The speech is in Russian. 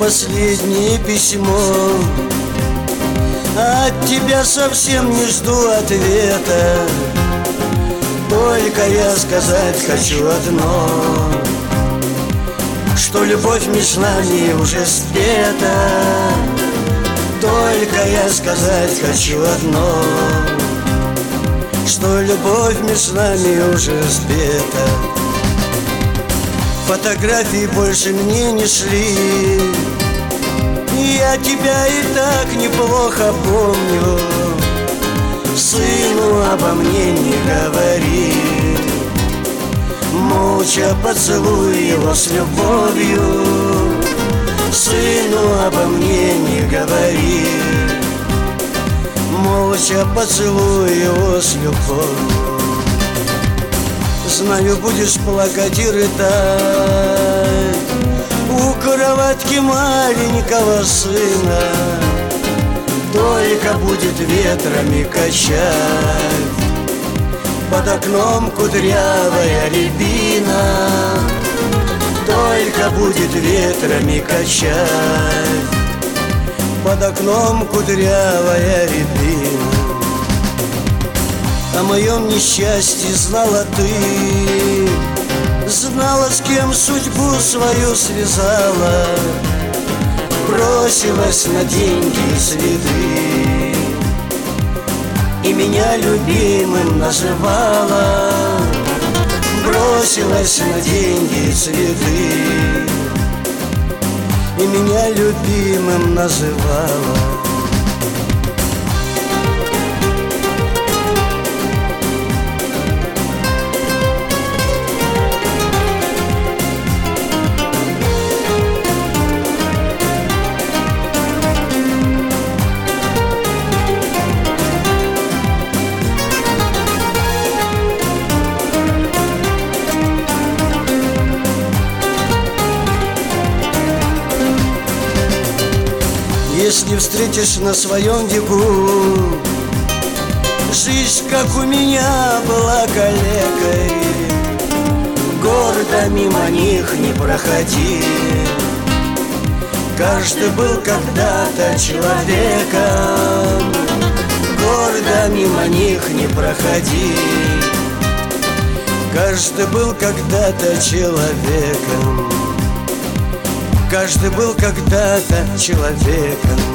последнее письмо. От тебя совсем не жду ответа, только я сказать хочу одно, что любовь между нами уже спета. Только я сказать хочу одно, что любовь между нами уже спета. Фотографии больше мне не шли, я тебя и так неплохо помню. Сыну обо мне не говори, молча поцелуй его с любовью. Сыну обо мне не говори, молча поцелуй его с любовью. Знаю, будешь плакать и рыдать у кроватки маленького сына, только будет ветрами качать под окном кудрявая рябина. Только будет ветрами качать под окном кудрявая рябина. О моем несчастье знала ты, знала, с кем судьбу свою связала, бросилась на деньги и следы, и меня любимым называла. Бросилась на деньги и следы, и меня любимым называла. Если встретишь на своем веку жизнь, как у меня была калекой, гордо мимо них не проходи. Каждый был когда-то человеком, гордо мимо них не проходи. Каждый был когда-то человеком, каждый был когда-то человеком.